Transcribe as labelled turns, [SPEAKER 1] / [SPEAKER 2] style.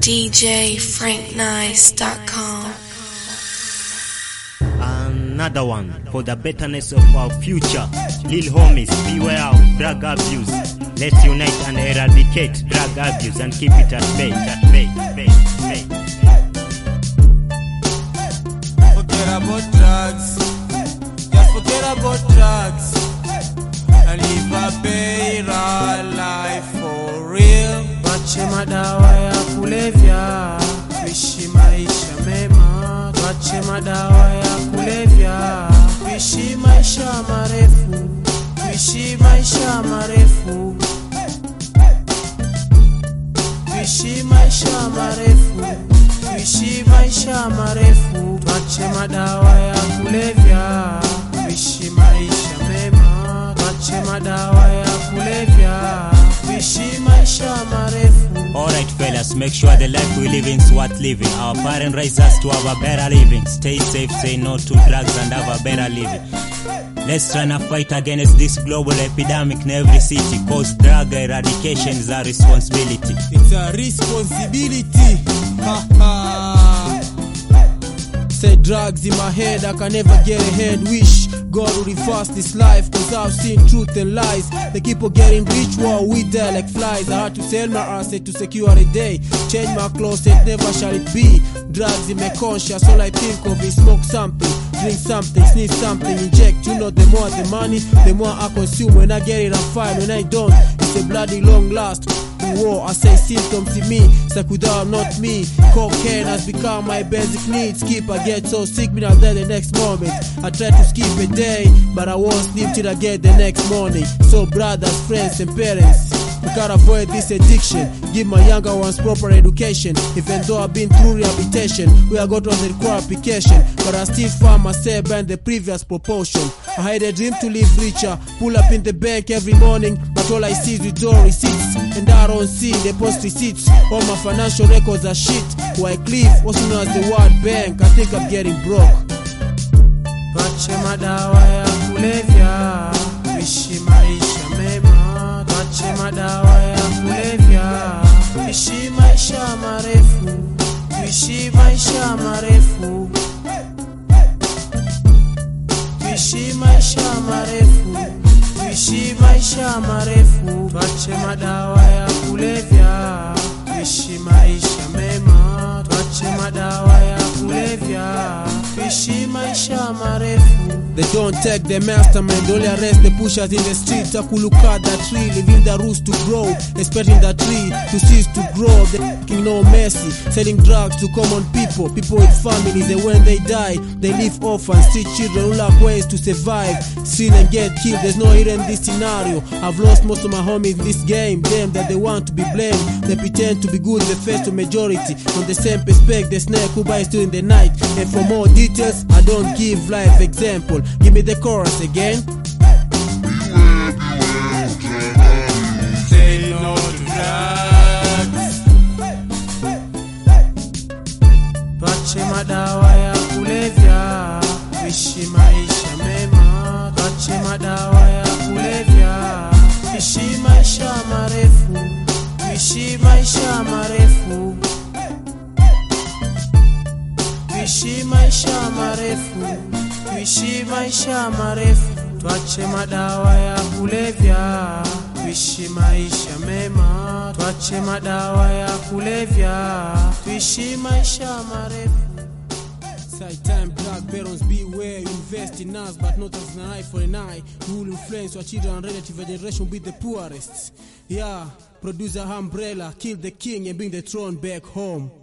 [SPEAKER 1] DJFrankNice.com.
[SPEAKER 2] Another one for the betterness of our future. Lil homies, beware of drug abuse. Let's unite and eradicate drug abuse and keep it at bay.
[SPEAKER 3] Forget about drugs. Just forget about drugs and live a better life for real. Wache madawa ya kulevya, ishi maisha mema. Wache madawa ya kulevya, ishi maisha marefu, ishi maisha marefu, ishi maisha marefu, ishi maisha marefu. Wache madawa ya kulevya, ishi maisha mema. Wache madawa ya kulevya, ishi maisha marefu.
[SPEAKER 4] Alright fellas, make sure the life we live in is worth living. Our parents raised us to have a better living. Stay safe, say no to drugs and have a better living. Let's try to fight against this global epidemic in every city, cause drug eradication is our responsibility.
[SPEAKER 3] It's a responsibility. Ha ha. Say drugs in my head, I can never get ahead. Wish God would reverse this life, cause I've seen truth and lies. They keep on getting rich while we die like flies. I had to sell my asset to secure a day. Change my closet, never shall it be. Drugs in my conscience, all I think of is smoke something, drink something, sniff something, inject. You know, the more the money, the more I consume. When I get it, I'm fine. When I don't, it's a bloody long last. War, I say symptoms in me, Sakuda, not me. Cocaine has become my basic needs. Keep I get so sick, me not there the next moment. I try to skip a day, but I won't sleep till I get the next morning. So brothers, friends and parents, we gotta avoid this addiction. Give my younger ones proper education. Even though I've been through rehabilitation, we are got on the required application, but I still find myself in the previous proportion. I had a dream to live richer, pull up in the bank every morning, but all I see is withdrawal receipts, and I don't see the post receipts. All my financial records are shit. Wycliffe, also known as the World Bank, I think I'm getting broke. Wache madawa ya kulevya, ishi maisha mema. Wache madawa ya kulevya, ishi maisha marefu, ishi maisha marefu, ishi maisha marefu, ishi maisha marefu. Wache madawa ya kulevya, ishi maisha mema. Wache madawa ya kulevya, ishi maisha marefu. They don't take the mastermind, only arrest the pushers in the streets. I could look at that tree, leaving the roots to grow, expecting the tree to cease to grow. They fucking no mercy, selling drugs to common people, people with families, and when they die, they leave orphans, street children who lack ways to survive, steal and get killed. There's no hidden in this scenario. I've lost most of my homies in this game. Them that they want to be blamed, they pretend to be good in the face to majority. On the same perspective, the snake who bites during the night. And for more details, I don't give life example. Give me the chorus again. Say no to drugs. Wache madawa ya kulevya, ishi maisha mema. Wache madawa ya kulevya, ishi maisha marefu, ishi maisha marefu, ishi maisha marefu, ishi maisha marefu. Wache madawa ya kulevya, ishi maisha mema. Wache madawa ya kulevya, ishi maisha marefu. Side time drug barons, beware. Invest in us, but not as an eye for an eye. You will influence your children and relative generation, be the poorest. Yeah, producer umbrella, kill the king and bring the throne back home.